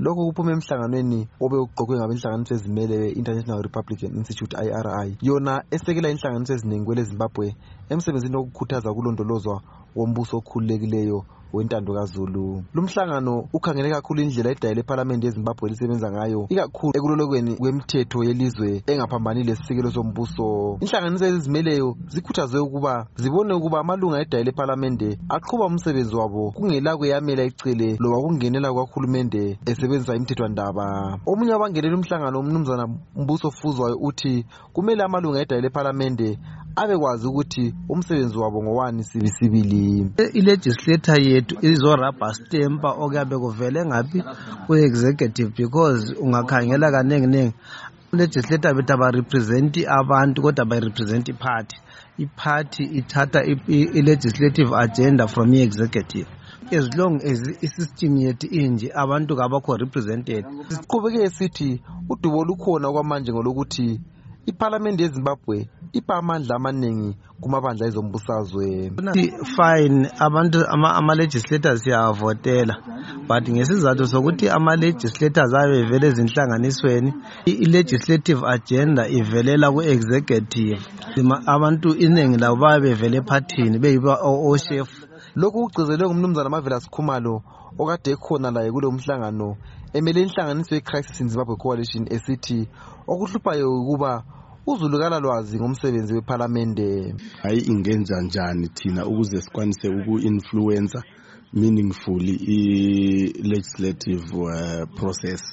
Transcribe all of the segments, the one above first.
lokho kuphume emhlanganweni obe uqoqwe ngabenhlanganiso ezimele International Republican Institute IRI yona esekela inhlanganiso eziningi kwele Zimbabwe emsebenzini wokukhuthaza ukulondolozwa wombuso okhululekileyo wentando kaZulu. Lumhlangano ukhangele kakhulu indlela edayile eParliament yeZimbabwe lisebenza ngayo, ikakhulu ekulolokweni kwemithetho yelizwe engaphambanile lesikelo sombuso. Inhlanganiso ezimeleyo zikhuthazwe ukuba zibone ukuba amalunga edayile eParliament aqhuba umsebenzi wabo kungela kuyamela icele loba kungenela kwakhulumende esebenzisa imithethwandaba. Omunye wabangenela umhlangano umnumzana Mbuso Fuzwayo uthi kumele amalunga edayile eParliament abekwazi ukuthi umsebenzi wabo ngowani sibisibili. Legislator yethu izorabha stamp okuyabe kuvele ngapi ku-executive because ungakhangela kanenginengi legislator bethu abarepresenti abantu kodwa barepresent iparty. Iparty ithatha i-legislative agenda from i-executive. As long as i-system yethu inje abantu kabakho represented. Siqhubeke sithi udubo lukhona kwamanje ngolokuthi iParliament yeZimbabwe ipa amandla amaningi kumabandla ezombusazwe. Fine, abantu ama-legislators siyavotela, but ngesizathu sokuthi ama-legislators abevele ezinhlanganisweni, i-legislative agenda ivelela ku-executive. Abantu iningi labo babevele ephathini beyiba o-chef. Lokhu kugcizelwe ngumnumzana Marvelous Khumalo okade ekhona laye kulo mhlangano emele inhlanganiso ye-Crisis in Zimbabwe Coalition esithi okuhluphayo ukuba uzulukala lwazi ngomsebenzi weParliament. Hayi ingenza njani thina ukuze sikwanise uku-influencer meaningfully i-legislative process.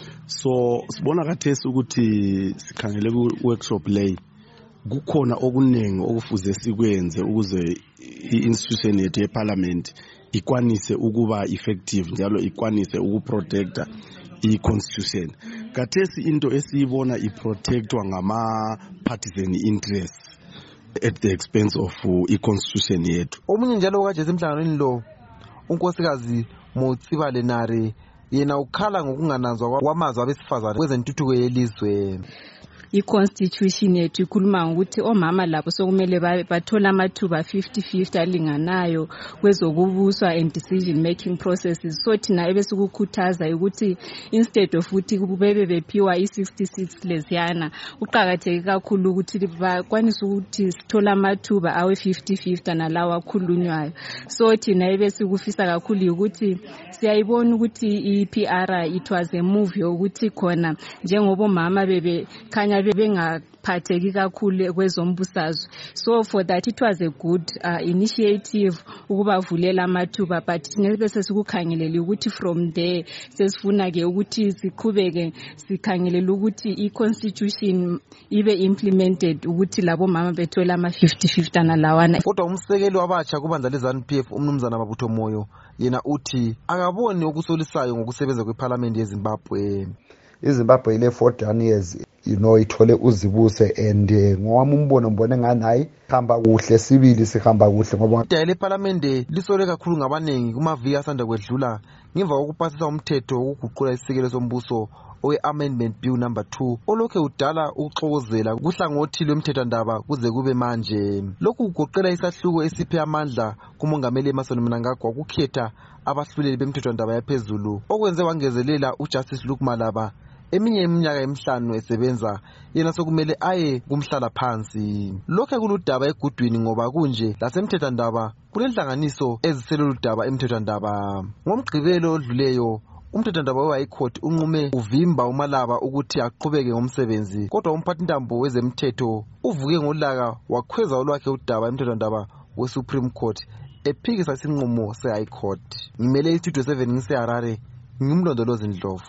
So sibona kathesi ukuthi sikhangele ku-workshop lay kukhona okuningi okufuze sikwenze ukuze i-institution yethu yeParliament ikwanise ukuba effective njalo ikwanise ukuprotecta i-constitution. Kathesi into esiyibona iprotectwa ngama-partisan interests at the expense of i-constitution yethu. Omunye njalo okajesi emhlanganweni lo unkosikazi Motsiba Lenare yena ukhala ngokungananzwa kwamazwi abesifazane kwezentuthuko yelizwe. I-constitution yethu ikhuluma ukuthi omama labo sokumele bathola amathuba 50-50 alinganayo kwezokubuswa and decision making processes. So thina ebesikukhuthaza ukuthi instead of ukuthi bebe bephiwa i-66 leziyana uqhakatheke kakhulu ukuthi bakwanise ukuthi sithola amathuba awe 50-50 nalawa akhulunywayo. So thina ebesikufisa kakhulu ukuthi siyayibona ukuthi i-PR it was a move yokuthi khona njengoba omama bebekhanya bengaphatheki kakhulu kwezombusazwe. So for that it was a good initiative ukubavulela amathuba, but bese sikukhangelela ukuthi from there sesifuna ke ukuthi siqhubeke sikhangelela ukuthi i-constitution ibe implemented ukuthi labo mama bethola ama 50-50 nalawana. Kodwa umsekeli wabatsha kubandla leZANU-PF umnumzana Mabutho Moyo yena uthi akaboni okusolisayo ngokusebenza kweParliament yeZimbabwe. iZimbabwe ile 41 years ithole uzibuse and ngowami umbono mbone ngani hayi hamba kuhle sibili sihamba kuhle ngoba idayile eParliament lisole kakhulu ngabaningi kumaviki asanda kwedlula ngemva kokupasisa umthetho wokuguqula isikelo sombuso owe-Amendment Bill number 2 olokhe udala ukuxokozela kuhlangothi lwemthethwandaba kuze kube manje. Lokhu kugoqela isahluko esiphe amandla kumongameli Emmerson Mnangagwa ukukhetha abahluleli bemthethwandaba yaphezulu okwenze wangezelela uJustice Luke Malaba eminye iminyaka emihlanu esebenza yena sokumele aye kumhlala phansi. Lokho kuludaba egudwini ngoba kunje lasemthethwandaba kunenhlanganiso eziselula udaba emthethwandaba. Ngomgqibelo odluleyo umthethwandaba we-High Court unqume uvimba uMalaba ukuthi aqhubeke ngomsebenzi, kodwa umphathintambo wezemthetho uvuke ngolaka wakhweza olwakhe udaba emthethwandaba we-Supreme Court ephikisa isinqumo se-High Court. Ngimele iStudio 7 ngiseHarare, ngimlondolozi Ndlovu.